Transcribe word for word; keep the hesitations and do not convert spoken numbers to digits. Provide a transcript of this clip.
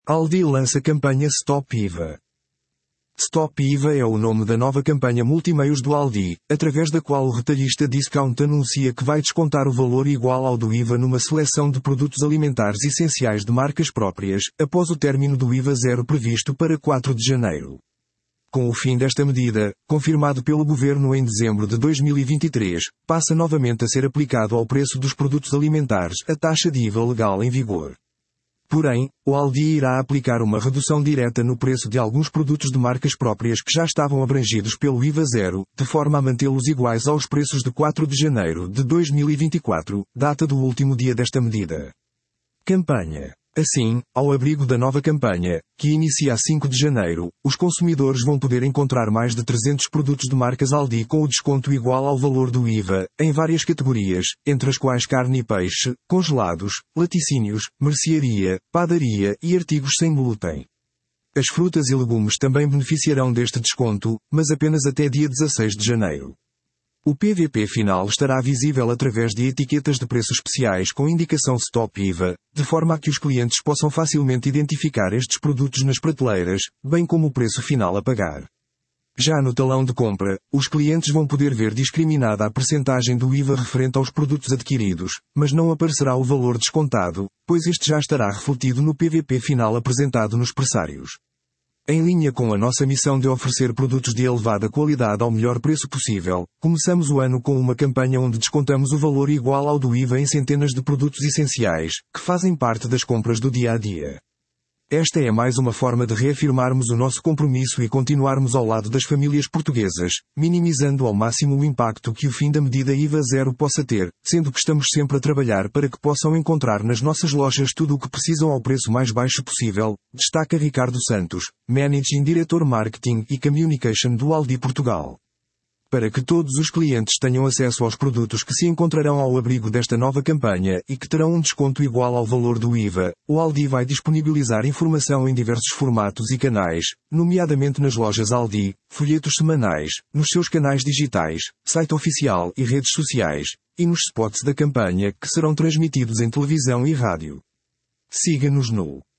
Aldi lança campanha Stop I V A. Stop I V A é o nome da nova campanha multimeios do Aldi, através da qual o retalhista Discount anuncia que vai descontar o valor igual ao do I V A numa seleção de produtos alimentares essenciais de marcas próprias, após o término do I V A zero previsto para quatro de janeiro. Com o fim desta medida, confirmado pelo Governo em dezembro de dois mil e vinte e três, passa novamente a ser aplicado ao preço dos produtos alimentares a taxa de I V A legal em vigor. Porém, o Aldi irá aplicar uma redução direta no preço de alguns produtos de marcas próprias que já estavam abrangidos pelo I V A zero, de forma a mantê-los iguais aos preços de quatro de janeiro de dois mil e vinte e quatro, data do último dia desta medida. Campanha. Assim, ao abrigo da nova campanha, que inicia a cinco de janeiro, os consumidores vão poder encontrar mais de trezentos produtos de marcas Aldi com o desconto igual ao valor do I V A, em várias categorias, entre as quais carne e peixe, congelados, laticínios, mercearia, padaria e artigos sem glúten. As frutas e legumes também beneficiarão deste desconto, mas apenas até dia dezasseis de janeiro. O P V P final estará visível através de etiquetas de preço especiais com indicação Stop I V A, de forma a que os clientes possam facilmente identificar estes produtos nas prateleiras, bem como o preço final a pagar. Já no talão de compra, os clientes vão poder ver discriminada a percentagem do I V A referente aos produtos adquiridos, mas não aparecerá o valor descontado, pois este já estará refletido no P V P final apresentado nos pressários. Em linha com a nossa missão de oferecer produtos de elevada qualidade ao melhor preço possível, começamos o ano com uma campanha onde descontamos o valor igual ao do I V A em centenas de produtos essenciais, que fazem parte das compras do dia a dia. Esta é mais uma forma de reafirmarmos o nosso compromisso e continuarmos ao lado das famílias portuguesas, minimizando ao máximo o impacto que o fim da medida I V A zero possa ter, sendo que estamos sempre a trabalhar para que possam encontrar nas nossas lojas tudo o que precisam ao preço mais baixo possível, destaca Ricardo Santos, Managing Diretor Marketing e Communication do Aldi Portugal. Para que todos os clientes tenham acesso aos produtos que se encontrarão ao abrigo desta nova campanha e que terão um desconto igual ao valor do I V A, o Aldi vai disponibilizar informação em diversos formatos e canais, nomeadamente nas lojas Aldi, folhetos semanais, nos seus canais digitais, site oficial e redes sociais, e nos spots da campanha que serão transmitidos em televisão e rádio. Siga-nos no